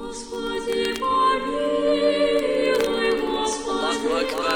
Господи, помилуй, Господи,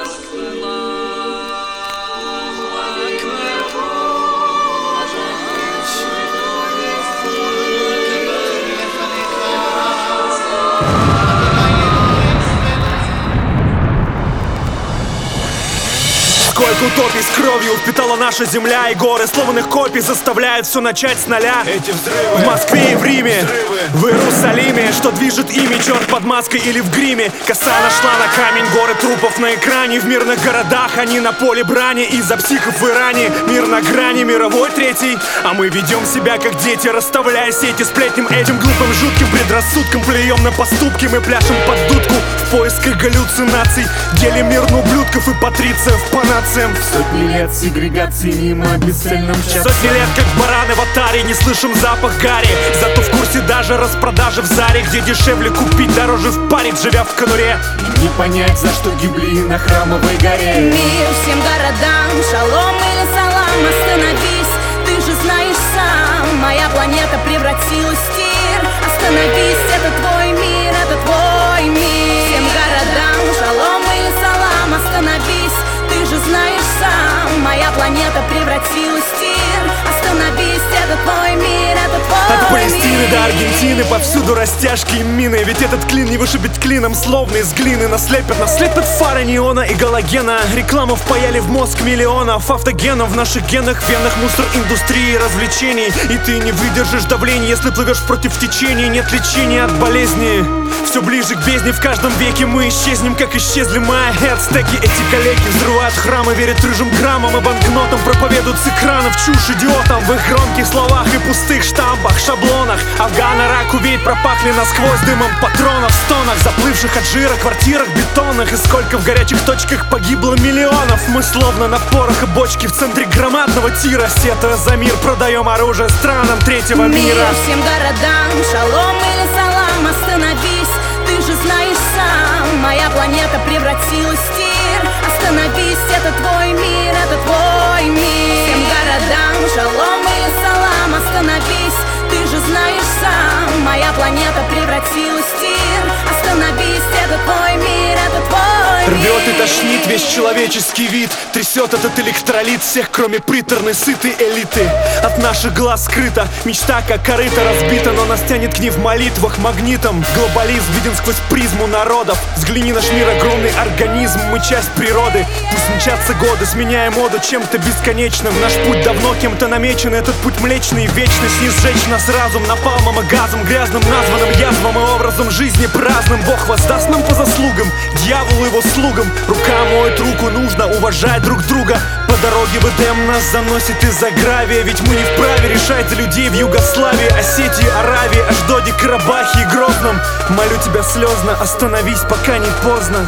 Сколько утопий с кровью впитала наша земля, и горы сломанных копий заставляют все начать с нуля. Эти взрывы В Москве и в Риме, взрывы. в Иерусалиме, что движет ими, черт под маской или в гриме. Коса нашла на камень горы трупов на экране. В мирных городах они на поле брани. Из-за психов в Иране мир на грани, мировой третий. А мы ведем себя как дети, расставляя сети сплетням этим глупым жутким предрассудкам. Плюем на поступки, мы пляшем под дудку в поисках галлюцинаций. Делим мир на ублюдков и патрициев по нациям. Сотни лет сегрегации мимо бесцельным часом. Сотни лет как бараны в атаре, не слышим запах гари. Зато в курсе даже распродажи в Заре, где дешевле купить, дороже впарить, живя в конуре. Не понять, за что гибли на Храмовой горе. Мир всем городам, шалом или салам, остановись, ты же знаешь сам, моя планета превратилась в тир. Остановись, это твой мир, это твой мир. Всем городам, шалом или салам, остановись, ты же знаешь сам, моя планета превратилась в тир. Остановись, это твой мир, это твой От Палестины мир. до Аргентины повсюду растяжки и мины. Ведь этот клин не вышибить клином, словно из глины. Нас слепят фары неона и галогена. Рекламу впаяли в мозг миллионов автогенов. В наших генах, венах мусор индустрии развлечений. И ты не выдержишь давления, если плывешь против течения. Нет лечения от болезни. Все ближе к бездне, в каждом веке мы исчезнем, как исчезли мои ацтеки. Эти коллеги взрывают храмы, верят рыжим граммам и банкнотам. Проповедуют с экранов чушь идиотам в их громких словах и пустых штампах, шаблонах. Афган, Ирак, Кувейт пропахли насквозь дымом патронов, стонах, заплывших от жира квартирах бетонных. И сколько в горячих точках погибло миллионов. Мы словно на порох и бочке в центре громадного тира. Сетуя за мир, продаем оружие странам третьего мира. Мир всем городам, шалом или салам, остановись, ты же знаешь сам, моя планета превратилась в тир. Остановись, это твой мир, это твой мир. Всем городам, шалом или салам, остановись, ты же знаешь сам, моя планета превратилась в тир. Остановись, это твой мир, это твой мир. Рвет и тошнит весь человеческий вид. Трясет этот электролит всех, кроме приторной, сытой элиты. От наших глаз скрыта мечта, как корыто разбита, но нас тянет к ней в молитвах магнитом. Глобализм виден сквозь призму народов. Взгляни, наш мир огромный организм, мы часть природы. Пусть мчатся годы, сменяя моду чем-то бесконечным. Наш путь давно кем-то намечен, этот путь млечный и вечность. Не сжечь нас разум напалмом и газом, грязным названным язвом и образом жизни праздным. Бог воздаст нам по заслугам, дьяволу его слугам. Рука моет руку, нужно уважать друг друга. По дороге в Эдем нас заносит из-за гравия. Ведь мы не вправе решать за людей в Югославии, Осетии, Аравии, Ашдоде, Карабахе и Грозном. Молю тебя слезно, остановись, пока не поздно.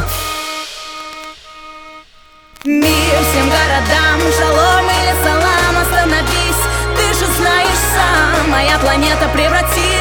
Мир всем городам, шалом или салам, остановись, ты же знаешь сам, моя планета превратилась